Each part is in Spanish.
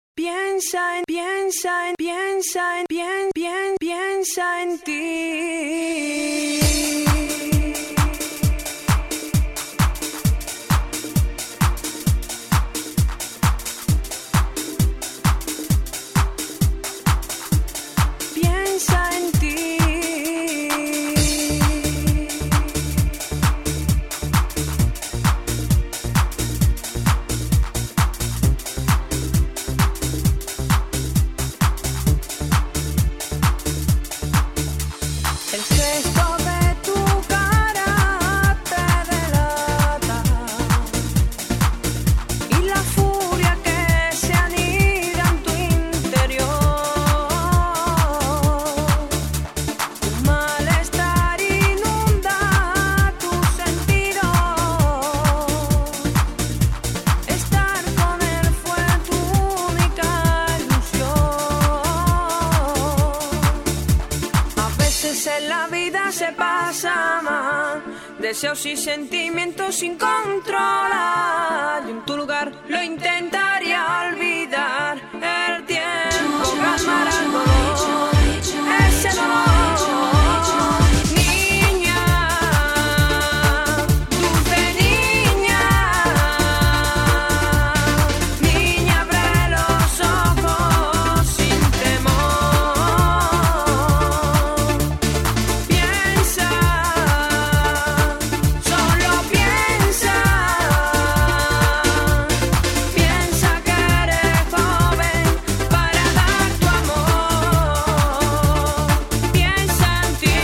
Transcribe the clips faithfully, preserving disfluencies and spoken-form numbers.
Piensa en, piensa en, piensa en, bien, bien, piensa en ti. Piensa en ti. El gesto de tu cara te delata y la furia que se anida en tu interior. Tu malestar inunda tus sentidos. Estar con él fue tu única ilusión. A veces en la vida se pasa mal, deseos y sentimientos sin controlar. Y en tu lugar lo intentaría olvidar. El tiempo calmará el dolor, ese dolor. Niña, dulce niña, niña, abre los ojos sin temor. Piensa, solo piensa, piensa que eres joven para dar tu amor. Piensa en ti,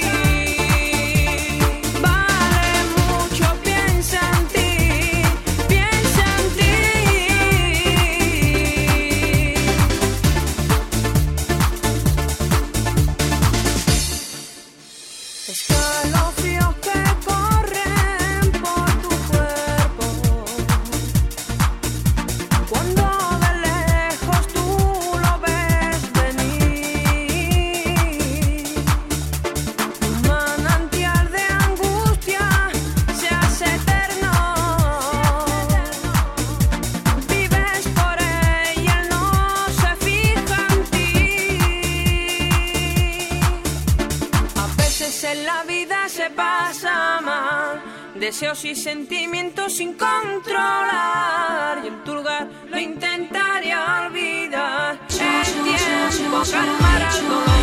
vale mucho, piensa en ti, piensa en ti. Escalofríos que corren por tu cuerpo cuando de lejos tú lo ves venir. Un manantial de angustia se hace eterno. Vives por él y él no se fija en ti. A veces en la vida se pasa mal, deseos y sentimientos sin controlar. Y en tu lugar lo intentaría olvidar. El tiempo calmará el dolor.